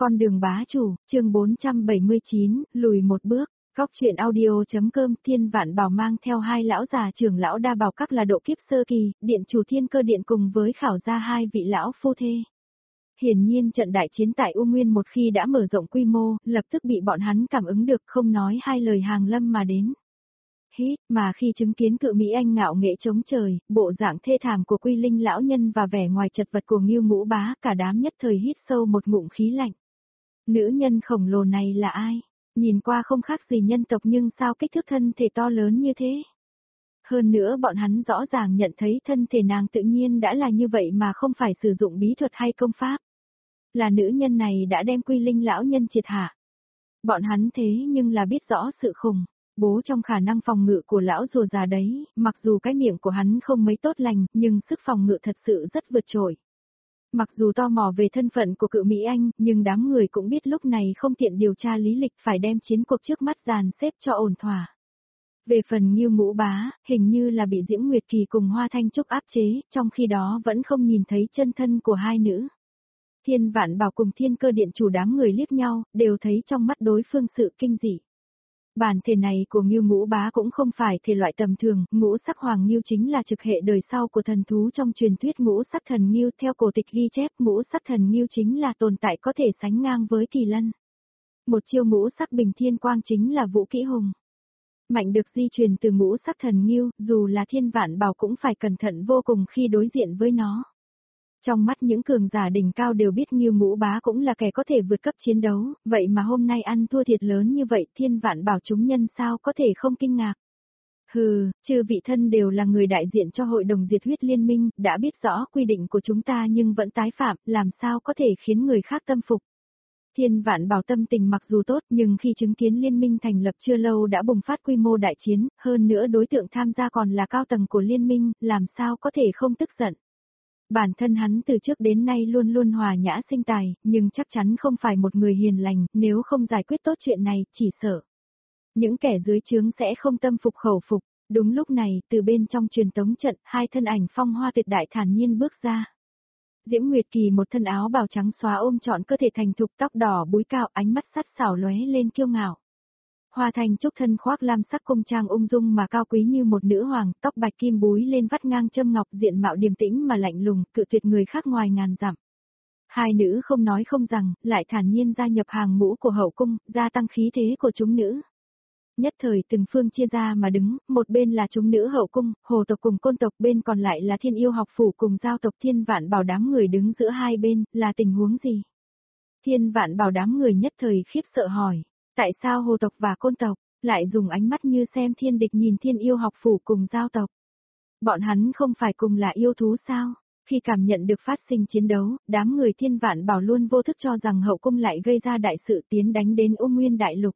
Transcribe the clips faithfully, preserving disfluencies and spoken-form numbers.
Con đường bá chủ, chương bốn trăm bảy mươi chín, lùi một bước. Góc truyện audio.com. Thiên Vạn Bảo mang theo hai lão già trưởng lão Đa Bảo Các là độ kiếp sơ kỳ, điện chủ Thiên Cơ Điện cùng với Khảo Gia hai vị lão phu thê. Hiển nhiên trận đại chiến tại U Nguyên một khi đã mở rộng quy mô, lập tức bị bọn hắn cảm ứng được, không nói hai lời hàng lâm mà đến. Hít, mà khi chứng kiến cự Mỹ Anh ngạo nghễ chống trời, bộ dạng thê thảm của Quy Linh lão nhân và vẻ ngoài chật vật của Ngưu Ngũ Bá, cả đám nhất thời hít sâu một ngụm khí lạnh. Nữ nhân khổng lồ này là ai? Nhìn qua không khác gì nhân tộc nhưng sao kích thước thân thể to lớn như thế? Hơn nữa bọn hắn rõ ràng nhận thấy thân thể nàng tự nhiên đã là như vậy mà không phải sử dụng bí thuật hay công pháp. Là nữ nhân này đã đem Quy Linh lão nhân triệt hạ. Bọn hắn thế nhưng là biết rõ sự khủng bố trong khả năng phòng ngự của lão rùa già đấy, mặc dù cái miệng của hắn không mấy tốt lành, nhưng sức phòng ngự thật sự rất vượt trội. Mặc dù tò mò về thân phận của cự Mỹ Anh, nhưng đám người cũng biết lúc này không tiện điều tra lý lịch, phải đem chiến cuộc trước mắt dàn xếp cho ổn thỏa. Về phần Ngưu Ngũ Bá, hình như là bị Diễm Nguyệt Kỳ cùng Hoa Thanh Trúc áp chế, trong khi đó vẫn không nhìn thấy chân thân của hai nữ. Thiên Vạn Bảo cùng Thiên Cơ Điện chủ đám người liếc nhau, đều thấy trong mắt đối phương sự kinh dị. Bản thể này của Ngưu Ngũ Bá cũng không phải thể loại tầm thường, ngũ sắc hoàng ngưu chính là trực hệ đời sau của thần thú trong truyền thuyết ngũ sắc thần ngưu, theo cổ tịch ghi chép ngũ sắc thần ngưu chính là tồn tại có thể sánh ngang với kỳ lân. Một chiêu ngũ sắc bình thiên quang chính là vũ kỹ hùng mạnh được di truyền từ ngũ sắc thần ngưu, dù là Thiên Vạn Bảo cũng phải cẩn thận vô cùng khi đối diện với nó. Trong mắt những cường giả đỉnh cao đều biết Ngưu Ngũ Bá cũng là kẻ có thể vượt cấp chiến đấu, vậy mà hôm nay ăn thua thiệt lớn như vậy, Thiên Vạn Bảo chúng nhân sao có thể không kinh ngạc. Hừ, chư vị thân đều là người đại diện cho hội đồng diệt huyết liên minh, đã biết rõ quy định của chúng ta nhưng vẫn tái phạm, làm sao có thể khiến người khác tâm phục. Thiên Vạn Bảo tâm tình mặc dù tốt nhưng khi chứng kiến liên minh thành lập chưa lâu đã bùng phát quy mô đại chiến, hơn nữa đối tượng tham gia còn là cao tầng của liên minh, làm sao có thể không tức giận. Bản thân hắn từ trước đến nay luôn luôn hòa nhã sinh tài, nhưng chắc chắn không phải một người hiền lành, nếu không giải quyết tốt chuyện này, chỉ sợ những kẻ dưới trướng sẽ không tâm phục khẩu phục. Đúng lúc này, từ bên trong truyền tống trận, hai thân ảnh phong hoa tuyệt đại thản nhiên bước ra. Diễm Nguyệt Kỳ một thân áo bào trắng xóa ôm trọn cơ thể thành thục, tóc đỏ búi cao, ánh mắt sắt sảo lóe lên kiêu ngạo. Hoa Thanh Trúc thân khoác lam sắc cung trang ung dung mà cao quý như một nữ hoàng, tóc bạch kim búi lên vắt ngang châm ngọc, diện mạo điềm tĩnh mà lạnh lùng, cự tuyệt người khác ngoài ngàn dặm. Hai nữ không nói không rằng, lại thản nhiên gia nhập hàng ngũ của hậu cung, gia tăng khí thế của chúng nữ. Nhất thời từng phương chia ra mà đứng, một bên là chúng nữ hậu cung, hồ tộc cùng côn tộc, bên còn lại là Thiên Yêu học phủ cùng giao tộc. Thiên Vạn Bảo đám người đứng giữa hai bên, là tình huống gì? Thiên Vạn Bảo đám người nhất thời khiếp sợ hỏi. Tại sao hồ tộc và côn tộc lại dùng ánh mắt như xem thiên địch nhìn Thiên Yêu học phủ cùng giao tộc? Bọn hắn không phải cùng là yêu thú sao? Khi cảm nhận được phát sinh chiến đấu, đám người Thiên Vạn Bảo luôn vô thức cho rằng hậu cung lại gây ra đại sự tiến đánh đến U Nguyên đại lục.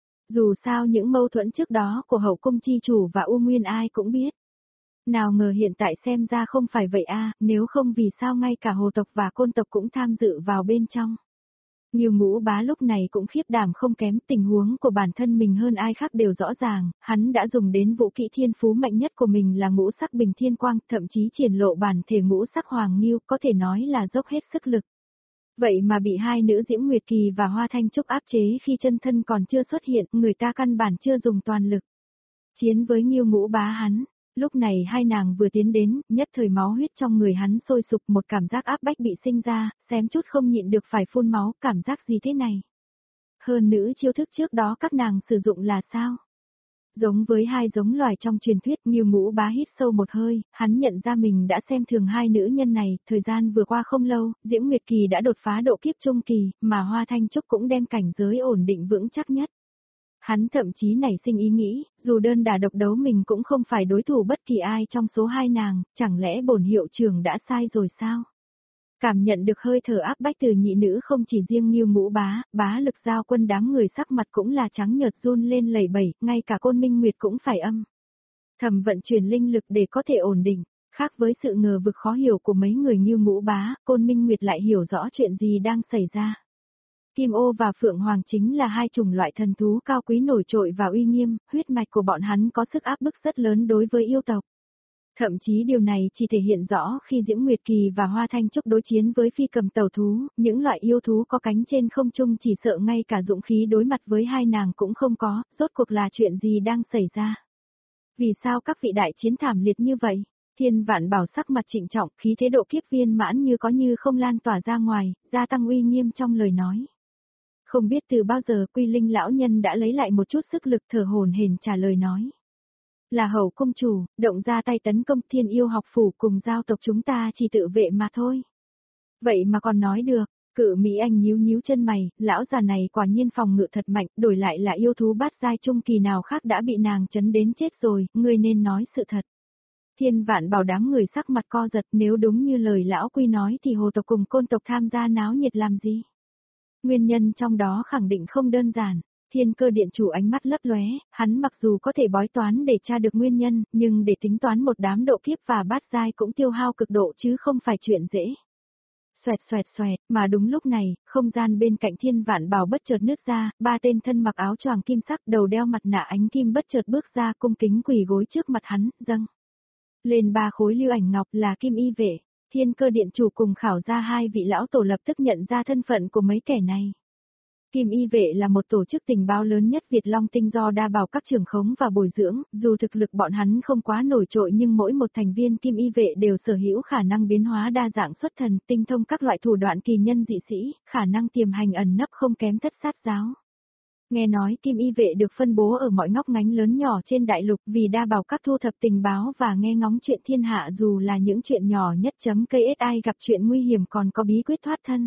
Dù sao những mâu thuẫn trước đó của hậu cung chi chủ và U Nguyên ai cũng biết. Nào ngờ hiện tại xem ra không phải vậy a, à, nếu không vì sao ngay cả hồ tộc và côn tộc cũng tham dự vào bên trong. Ngưu Ngũ Bá lúc này cũng khiếp đảm không kém, tình huống của bản thân mình hơn ai khác đều rõ ràng, hắn đã dùng đến vũ kỹ thiên phú mạnh nhất của mình là ngũ sắc bình thiên quang, thậm chí triển lộ bản thể ngũ sắc hoàng ngưu, có thể nói là dốc hết sức lực. Vậy mà bị hai nữ Diễm Nguyệt Kỳ và Hoa Thanh Trúc áp chế khi chân thân còn chưa xuất hiện, người ta căn bản chưa dùng toàn lực chiến với Ngưu Ngũ Bá hắn. Lúc này hai nàng vừa tiến đến, nhất thời máu huyết trong người hắn sôi sục, một cảm giác áp bách bị sinh ra, xém chút không nhịn được phải phun máu, cảm giác gì thế này? Hơn nữ chiêu thức trước đó các nàng sử dụng là sao? Giống với hai giống loài trong truyền thuyết. Ngưu Ngũ Bá hít sâu một hơi, hắn nhận ra mình đã xem thường hai nữ nhân này, thời gian vừa qua không lâu, Diễm Nguyệt Kỳ đã đột phá độ kiếp trung kỳ, mà Hoa Thanh Trúc cũng đem cảnh giới ổn định vững chắc nhất. Hắn thậm chí nảy sinh ý nghĩ, dù đơn đả độc đấu mình cũng không phải đối thủ bất kỳ ai trong số hai nàng, chẳng lẽ bổn hiệu trưởng đã sai rồi sao? Cảm nhận được hơi thở áp bách từ nhị nữ, không chỉ riêng Ngưu Ngũ Bá, bá lực giao quân đám người sắc mặt cũng là trắng nhợt run lên lẩy bẩy, ngay cả Côn Minh Nguyệt cũng phải âm thầm vận chuyển linh lực để có thể ổn định. Khác với sự ngờ vực khó hiểu của mấy người Ngưu Ngũ Bá, Côn Minh Nguyệt lại hiểu rõ chuyện gì đang xảy ra. Kim ô và Phượng Hoàng chính là hai chủng loại thần thú cao quý nổi trội và uy nghiêm, huyết mạch của bọn hắn có sức áp bức rất lớn đối với yêu tộc. Thậm chí điều này chỉ thể hiện rõ khi Diễm Nguyệt Kỳ và Hoa Thanh Trúc đối chiến với phi cầm tàu thú, những loại yêu thú có cánh trên không trung chỉ sợ ngay cả dũng khí đối mặt với hai nàng cũng không có, rốt cuộc là chuyện gì đang xảy ra. Vì sao các vị đại chiến thảm liệt như vậy? Thiên Vạn Bảo sắc mặt trịnh trọng, khí thế độ kiếp viên mãn như có như không lan tỏa ra ngoài, gia tăng uy nghiêm trong lời nói. Không biết từ bao giờ Quy Linh lão nhân đã lấy lại một chút sức lực, thở hổn hển trả lời nói. Là Hậu công chủ, động ra tay tấn công Thiên Yêu học phủ cùng giao tộc chúng ta chỉ tự vệ mà thôi. Vậy mà còn nói được, Cự Mỹ Anh nhíu nhíu chân mày, lão già này quả nhiên phòng ngự thật mạnh, đổi lại là yêu thú bát giai trung kỳ nào khác đã bị nàng chấn đến chết rồi, ngươi nên nói sự thật. Thiên Vạn Bảo đám người sắc mặt co giật, nếu đúng như lời lão Quy nói thì hồ tộc cùng côn tộc tham gia náo nhiệt làm gì? Nguyên nhân trong đó khẳng định không đơn giản. Thiên Cơ điện chủ ánh mắt lấp lóe, hắn mặc dù có thể bói toán để tra được nguyên nhân, nhưng để tính toán một đám độ kiếp và bát giai cũng tiêu hao cực độ chứ không phải chuyện dễ. Xoẹt xoẹt xoẹt, mà đúng lúc này, không gian bên cạnh Thiên Vạn Bảo bất chợt nứt ra, ba tên thân mặc áo choàng kim sắc đầu đeo mặt nạ ánh kim bất chợt bước ra cung kính quỳ gối trước mặt hắn, dâng lên ba khối lưu ảnh ngọc là kim y vệ. Thiên Cơ điện chủ cùng khảo ra hai vị lão tổ lập tức nhận ra thân phận của mấy kẻ này. Kim y vệ là một tổ chức tình báo lớn nhất Việt Long Tinh do đa bảo các trường khống và bồi dưỡng, dù thực lực bọn hắn không quá nổi trội nhưng mỗi một thành viên kim y vệ đều sở hữu khả năng biến hóa đa dạng xuất thần, tinh thông các loại thủ đoạn kỳ nhân dị sĩ, khả năng tiềm hành ẩn nấp không kém Thất Sát giáo. Nghe nói kim y vệ được phân bố ở mọi ngóc ngách lớn nhỏ trên đại lục vì đa bảo các thu thập tình báo và nghe ngóng chuyện thiên hạ dù là những chuyện nhỏ nhất. ksi gặp chuyện nguy hiểm còn có bí quyết thoát thân.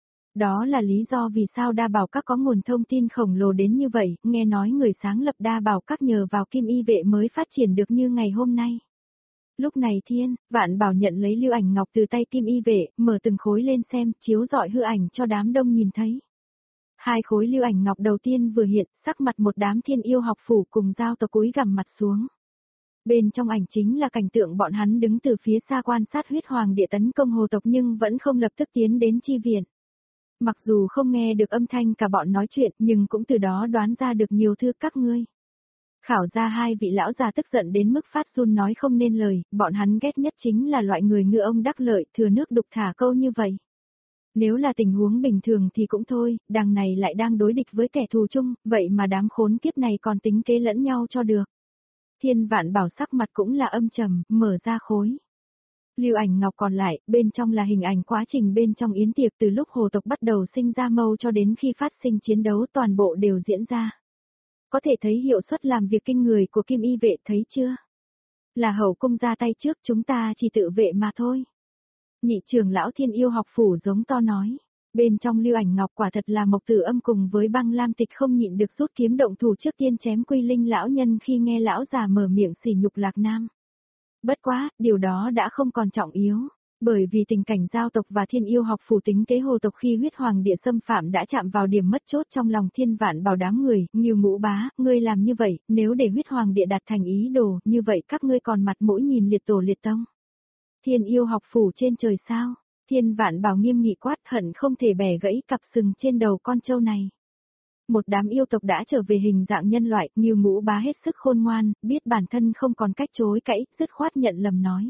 Đó là lý do vì sao đa bảo các có nguồn thông tin khổng lồ đến như vậy, nghe nói người sáng lập đa bảo các nhờ vào kim y vệ mới phát triển được như ngày hôm nay. Lúc này Thiên Vạn Bảo nhận lấy lưu ảnh ngọc từ tay kim y vệ, mở từng khối lên xem, chiếu rọi hư ảnh cho đám đông nhìn thấy. Hai khối lưu ảnh ngọc đầu tiên vừa hiện, sắc mặt một đám Thiên Yêu học phủ cùng giao tộc cúi gằm mặt xuống. Bên trong ảnh chính là cảnh tượng bọn hắn đứng từ phía xa quan sát huyết hoàng địa tấn công hồ tộc nhưng vẫn không lập tức tiến đến chi viện. Mặc dù không nghe được âm thanh cả bọn nói chuyện nhưng cũng từ đó đoán ra được nhiều thứ các ngươi. Khảo ra hai vị lão già tức giận đến mức phát run nói không nên lời, bọn hắn ghét nhất chính là loại người ngựa ông đắc lợi thừa nước đục thả câu như vậy. Nếu là tình huống bình thường thì cũng thôi, đằng này lại đang đối địch với kẻ thù chung, vậy mà đám khốn kiếp này còn tính kế lẫn nhau cho được. Thiên Vạn Bảo sắc mặt cũng là âm trầm, mở ra khối lưu ảnh ngọc còn lại, bên trong là hình ảnh quá trình bên trong yến tiệc từ lúc hồ tộc bắt đầu sinh ra mâu cho đến khi phát sinh chiến đấu toàn bộ đều diễn ra. Có thể thấy hiệu suất làm việc kinh người của kim y vệ thấy chưa? Là hậu cung ra tay trước chúng ta chỉ tự vệ mà thôi. Nhị trưởng lão Thiên Yêu học phủ giống to nói. Bên trong lưu ảnh ngọc quả thật là Mộc Tử Âm cùng với Băng Lam Tịch không nhịn được rút kiếm động thủ trước tiên chém Quy Linh lão nhân khi nghe lão già mở miệng sỉ nhục Lạc Nam. Bất quá, điều đó đã không còn trọng yếu, bởi vì tình cảnh giao tộc và Thiên Yêu học phủ tính kế hồ tộc khi huyết hoàng địa xâm phạm đã chạm vào điểm mất chốt trong lòng Thiên Vạn Bảo đám người, Ngưu Ngũ Bá, ngươi làm như vậy, nếu để huyết hoàng địa đạt thành ý đồ, như vậy các ngươi còn mặt mũi nhìn liệt tổ liệt tông. Thiên Yêu học phủ trên trời sao? Thiên Vạn Bảo nghiêm nghị quát hận không thể bẻ gãy cặp sừng trên đầu con trâu này. Một đám yêu tộc đã trở về hình dạng nhân loại, Ngưu Ngũ Bá hết sức khôn ngoan, biết bản thân không còn cách chối cãi, dứt khoát nhận lầm nói.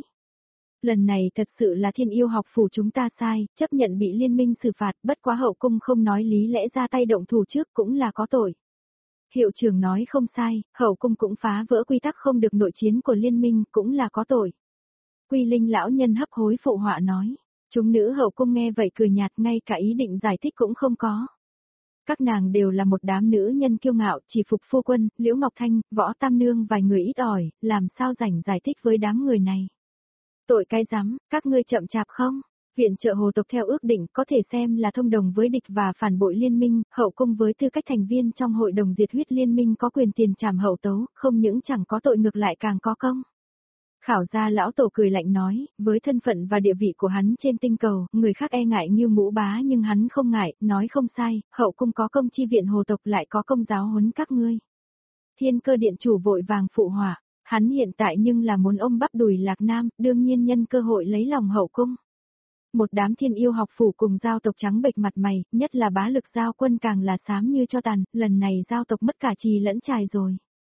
Lần này thật sự là Thiên Yêu học phủ chúng ta sai, chấp nhận bị liên minh xử phạt, bất quá hậu cung không nói lý lẽ ra tay động thủ trước cũng là có tội. Hiệu trưởng nói không sai, hậu cung cũng phá vỡ quy tắc không được nội chiến của liên minh cũng là có tội. Quy Linh lão nhân hấp hối phụ họa nói, chúng nữ hậu cung nghe vậy cười nhạt ngay cả ý định giải thích cũng không có. Các nàng đều là một đám nữ nhân kiêu ngạo, chỉ phục phu quân, Liễu Ngọc Thanh, Võ Tam Nương vài người ít ỏi, làm sao rảnh giải thích với đám người này. Tội cái rắm, các ngươi chậm chạp không? Viện trợ hồ tộc theo ước định có thể xem là thông đồng với địch và phản bội liên minh, hậu cung với tư cách thành viên trong hội đồng diệt huyết liên minh có quyền tiền trảm hậu tấu, không những chẳng có tội ngược lại càng có công. Khảo gia lão tổ cười lạnh nói, với thân phận và địa vị của hắn trên tinh cầu, người khác e ngại Ngưu Ngũ Bá nhưng hắn không ngại, nói không sai, hậu cung có công chi viện hồ tộc lại có công giáo huấn các ngươi. Thiên Cơ điện chủ vội vàng phụ họa, hắn hiện tại nhưng là muốn ôm bắp đùi Lạc Nam, đương nhiên nhân cơ hội lấy lòng hậu cung. Một đám Thiên Yêu học phủ cùng giao tộc trắng bệch mặt mày, nhất là bá lực giao quân càng là xám như cho tàn, lần này giao tộc mất cả trì lẫn trài rồi.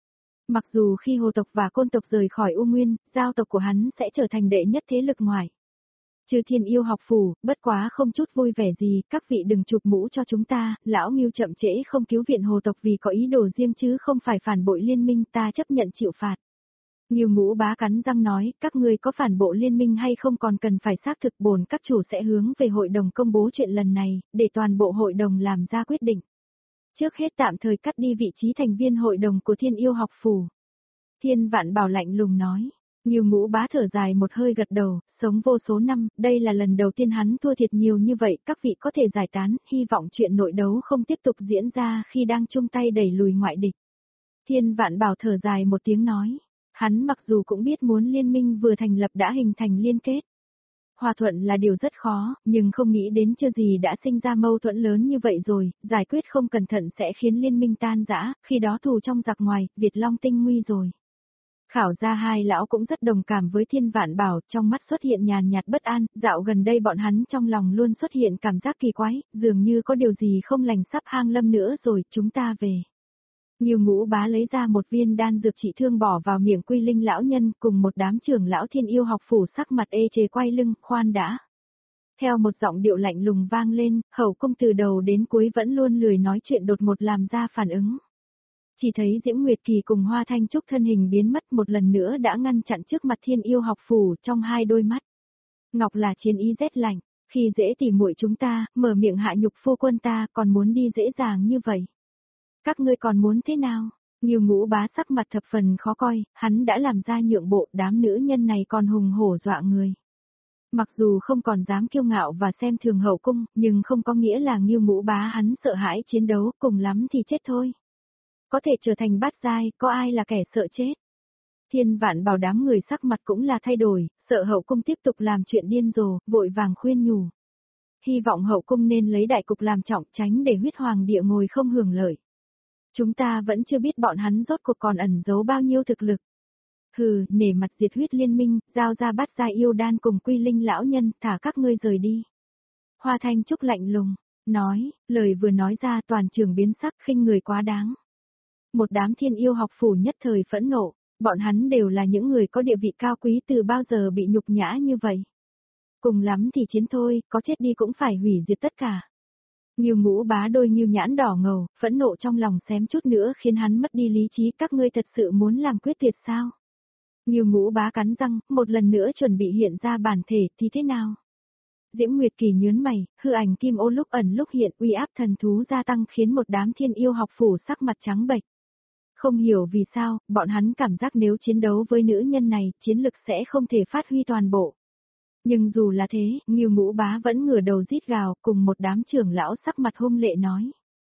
Mặc dù khi hồ tộc và côn tộc rời khỏi U Nguyên, giao tộc của hắn sẽ trở thành đệ nhất thế lực ngoài Chư Thiên Yêu học phủ, bất quá không chút vui vẻ gì, các vị đừng chụp mũ cho chúng ta, lão Ngưu chậm trễ không cứu viện hồ tộc vì có ý đồ riêng chứ không phải phản bội liên minh, ta chấp nhận chịu phạt. Ngưu Ngũ Bá cắn răng nói, các ngươi có phản bội liên minh hay không còn cần phải xác thực, bổn các chủ sẽ hướng về hội đồng công bố chuyện lần này, để toàn bộ hội đồng làm ra quyết định. Trước hết tạm thời cắt đi vị trí thành viên hội đồng của Thiên Yêu học phủ. Thiên Vạn Bảo lạnh lùng nói. Ngưu Ngũ Bá thở dài một hơi gật đầu, sống vô số năm, đây là lần đầu tiên hắn thua thiệt nhiều như vậy, các vị có thể giải tán, hy vọng chuyện nội đấu không tiếp tục diễn ra khi đang chung tay đẩy lùi ngoại địch. Thiên Vạn Bảo thở dài một tiếng nói, hắn mặc dù cũng biết muốn liên minh vừa thành lập đã hình thành liên kết. Hòa thuận là điều rất khó, nhưng không nghĩ đến chưa gì đã sinh ra mâu thuẫn lớn như vậy rồi, giải quyết không cẩn thận sẽ khiến liên minh tan rã, khi đó thù trong giặc ngoài, Việt Long tinh nguy rồi. Khảo gia hai lão cũng rất đồng cảm với Thiên Vạn Bảo, trong mắt xuất hiện nhàn nhạt bất an, dạo gần đây bọn hắn trong lòng luôn xuất hiện cảm giác kỳ quái, dường như có điều gì không lành sắp hang lâm nữa rồi, chúng ta về. Ngưu Ngũ Bá lấy ra một viên đan dược trị thương bỏ vào miệng Quy Linh lão nhân, cùng một đám trưởng lão Thiên Yêu học phủ sắc mặt ê chề quay lưng, khoan đã. Theo một giọng điệu lạnh lùng vang lên, hậu cung từ đầu đến cuối vẫn luôn lười nói chuyện đột ngột làm ra phản ứng. Chỉ thấy Diễm Nguyệt Kỳ cùng Hoa Thanh Trúc thân hình biến mất một lần nữa đã ngăn chặn trước mặt Thiên Yêu học phủ trong hai đôi mắt. Ngọc là chiến ý rét lạnh, khi dễ tỉ muội chúng ta, mở miệng hạ nhục phu quân ta còn muốn đi dễ dàng như vậy. Các ngươi còn muốn thế nào? Ngưu Ngũ Bá sắc mặt thập phần khó coi, hắn đã làm ra nhượng bộ, đám nữ nhân này còn hùng hổ dọa người. Mặc dù không còn dám kiêu ngạo và xem thường hậu cung, nhưng không có nghĩa là Ngưu Ngũ Bá hắn sợ hãi chiến đấu, cùng lắm thì chết thôi. Có thể trở thành bát giai, có ai là kẻ sợ chết. Thiên Vạn Bảo đám người sắc mặt cũng là thay đổi, sợ hậu cung tiếp tục làm chuyện điên rồ, vội vàng khuyên nhủ. Hy vọng hậu cung nên lấy đại cục làm trọng, tránh để huyết hoàng địa ngồi không hưởng lợi. Chúng ta vẫn chưa biết bọn hắn rốt cuộc còn ẩn giấu bao nhiêu thực lực. Hừ, nể mặt diệt huyết liên minh, giao ra bát giai yêu đan cùng Quy Linh lão nhân, thả các ngươi rời đi. Hoa Thanh Trúc lạnh lùng, nói, lời vừa nói ra toàn trường biến sắc, khinh người quá đáng. Một đám Thiên Yêu học phủ nhất thời phẫn nộ, bọn hắn đều là những người có địa vị cao quý, từ bao giờ bị nhục nhã như vậy. Cùng lắm thì chiến thôi, có chết đi cũng phải hủy diệt tất cả. Ngưu Ngũ Bá đôi Ngưu nhãn đỏ ngầu, phẫn nộ trong lòng xém chút nữa khiến hắn mất đi lý trí, các ngươi thật sự muốn làm quyết tuyệt sao? Ngưu Ngũ Bá cắn răng, một lần nữa chuẩn bị hiện ra bản thể thì thế nào? Diễm Nguyệt Kỳ nhớn mày, hư ảnh kim ô lúc ẩn lúc hiện, uy áp thần thú gia tăng khiến một đám Thiên Yêu học phủ sắc mặt trắng bệch. Không hiểu vì sao, bọn hắn cảm giác nếu chiến đấu với nữ nhân này, chiến lực sẽ không thể phát huy toàn bộ. Nhưng dù là thế, Ngưu Ngũ Bá vẫn ngửa đầu rít gào, cùng một đám trưởng lão sắc mặt hung lệ nói.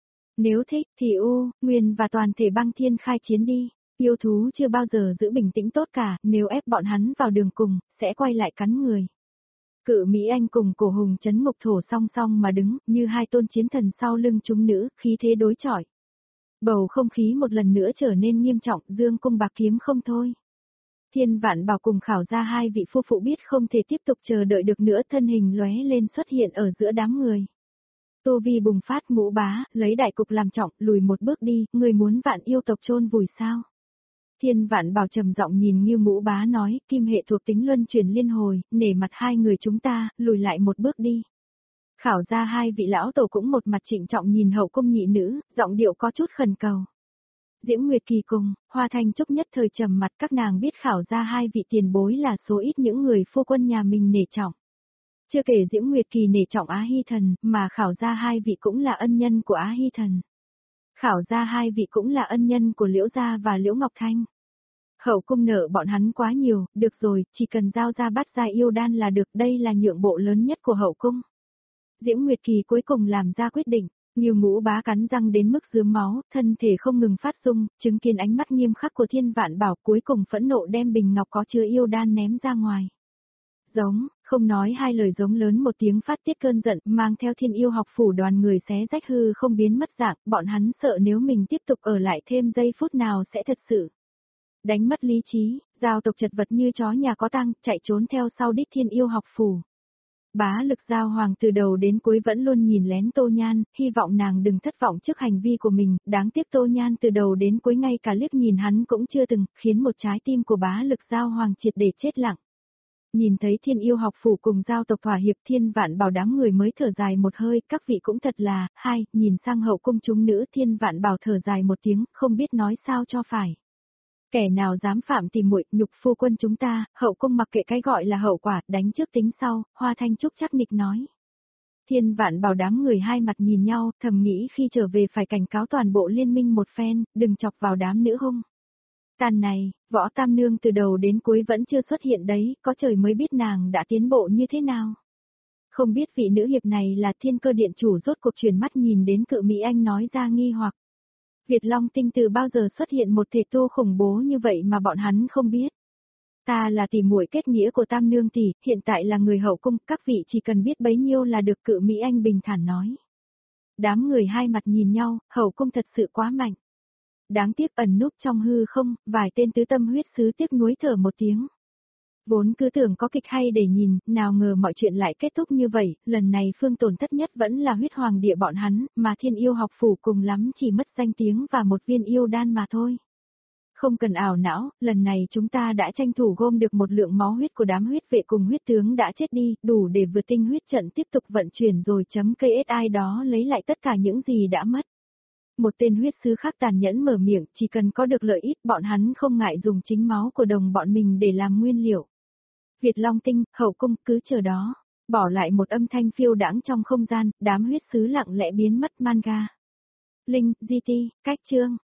Nếu thích, thì U, Nguyên và toàn thể băng thiên khai chiến đi, yêu thú chưa bao giờ giữ bình tĩnh tốt cả, nếu ép bọn hắn vào đường cùng, sẽ quay lại cắn người. Cự Mỹ Anh cùng Cổ Hùng Chấn Ngục Thổ song song mà đứng, như hai tôn chiến thần sau lưng chúng nữ, khí thế đối chọi. Bầu không khí một lần nữa trở nên nghiêm trọng, dương cung bạc kiếm không thôi. Thiên Vạn Bảo cùng Khảo gia hai vị phu phụ biết không thể tiếp tục chờ đợi được nữa, thân hình lóe lên xuất hiện ở giữa đám người. Tô Vi bùng phát, Ngũ Bá, lấy đại cục làm trọng, lùi một bước đi, người muốn vạn yêu tộc chôn vùi sao? Thiên Vạn Bảo trầm giọng nhìn như Ngũ Bá nói, kim hệ thuộc tính luân chuyển liên hồi, nể mặt hai người chúng ta, lùi lại một bước đi. Khảo gia hai vị lão tổ cũng một mặt trịnh trọng nhìn hậu cung nhị nữ, giọng điệu có chút khẩn cầu. Diễm Nguyệt Kỳ cùng, Hoa Thanh Trúc nhất thời trầm mặt, các nàng biết Khảo gia hai vị tiền bối là số ít những người phu quân nhà mình nể trọng. Chưa kể Diễm Nguyệt Kỳ nể trọng Á Hy Thần, mà Khảo gia hai vị cũng là ân nhân của Á Hy Thần. Khảo gia hai vị cũng là ân nhân của Liễu Gia và Liễu Ngọc Thanh. Hậu cung nợ bọn hắn quá nhiều, được rồi, chỉ cần giao ra bát gia yêu đan là được, đây là nhượng bộ lớn nhất của hậu cung. Diễm Nguyệt Kỳ cuối cùng làm ra quyết định, Ngưu Ngũ Bá cắn răng đến mức rướm máu, thân thể không ngừng phát rung, chứng kiến ánh mắt nghiêm khắc của Thiên Vạn Bảo, cuối cùng phẫn nộ đem bình ngọc có chứa yêu đan ném ra ngoài. Giống, không nói hai lời giống lớn một tiếng phát tiết cơn giận, mang theo Thiên Yêu học phủ đoàn người xé rách hư không biến mất dạng, bọn hắn sợ nếu mình tiếp tục ở lại thêm giây phút nào sẽ thật sự đánh mất lý trí, giao tộc chật vật như chó nhà có tang, chạy trốn theo sau đích Thiên Yêu học phủ. Bá lực giao hoàng từ đầu đến cuối vẫn luôn nhìn lén Tô Nhan, hy vọng nàng đừng thất vọng trước hành vi của mình, đáng tiếc Tô Nhan từ đầu đến cuối ngay cả liếc nhìn hắn cũng chưa từng, khiến một trái tim của bá lực giao hoàng triệt để chết lặng. Nhìn thấy Thiên Yêu học phủ cùng giao tộc thỏa hiệp, Thiên Vạn Bảo đám người mới thở dài một hơi, các vị cũng thật là, hai, nhìn sang hậu cung chúng nữ, Thiên Vạn Bảo thở dài một tiếng, không biết nói sao cho phải. Kẻ nào dám phạm tìm muội, nhục phu quân chúng ta, hậu cung mặc kệ cái gọi là hậu quả, đánh trước tính sau, Hoa Thanh Trúc chắc nịch nói. Thiên Vạn Bảo đám người hai mặt nhìn nhau, thầm nghĩ khi trở về phải cảnh cáo toàn bộ liên minh một phen, đừng chọc vào đám nữ hung. Tàn này, Võ Tam Nương từ đầu đến cuối vẫn chưa xuất hiện đấy, có trời mới biết nàng đã tiến bộ như thế nào. Không biết vị nữ hiệp này là Thiên Cơ Điện chủ, rốt cuộc chuyển mắt nhìn đến Cự Mỹ Anh nói ra nghi hoặc. Việt Long Tinh từ bao giờ xuất hiện một thể tu khủng bố như vậy mà bọn hắn không biết. Ta là tỷ muội kết nghĩa của Tam Nương tỷ, hiện tại là người hậu cung, các vị chỉ cần biết bấy nhiêu là được, Cự Mỹ Anh bình thản nói. Đám người hai mặt nhìn nhau, hậu cung thật sự quá mạnh. Đáng tiếc ẩn núp trong hư không, vài tên tứ tâm huyết sứ tiếc nuối thở một tiếng. Vốn cứ tưởng có kịch hay để nhìn, nào ngờ mọi chuyện lại kết thúc như vậy, lần này phương tổn thất nhất vẫn là huyết hoàng địa bọn hắn, mà Thiên Yêu học phủ cùng lắm chỉ mất danh tiếng và một viên yêu đan mà thôi. Không cần ảo não, lần này chúng ta đã tranh thủ gom được một lượng máu huyết của đám huyết vệ cùng huyết tướng đã chết đi, đủ để vượt tinh huyết trận tiếp tục vận chuyển rồi chấm cây ét ai đó lấy lại tất cả những gì đã mất. Một tên huyết sứ khác tàn nhẫn mở miệng, chỉ cần có được lợi ích bọn hắn không ngại dùng chính máu của đồng bọn mình để làm nguyên liệu. Việt Long Tinh, hậu cung, cứ chờ đó. Bỏ lại một âm thanh phiêu đãng trong không gian, đám huyết sứ lặng lẽ biến mất. Manga. Linh, giê tê, cách chương.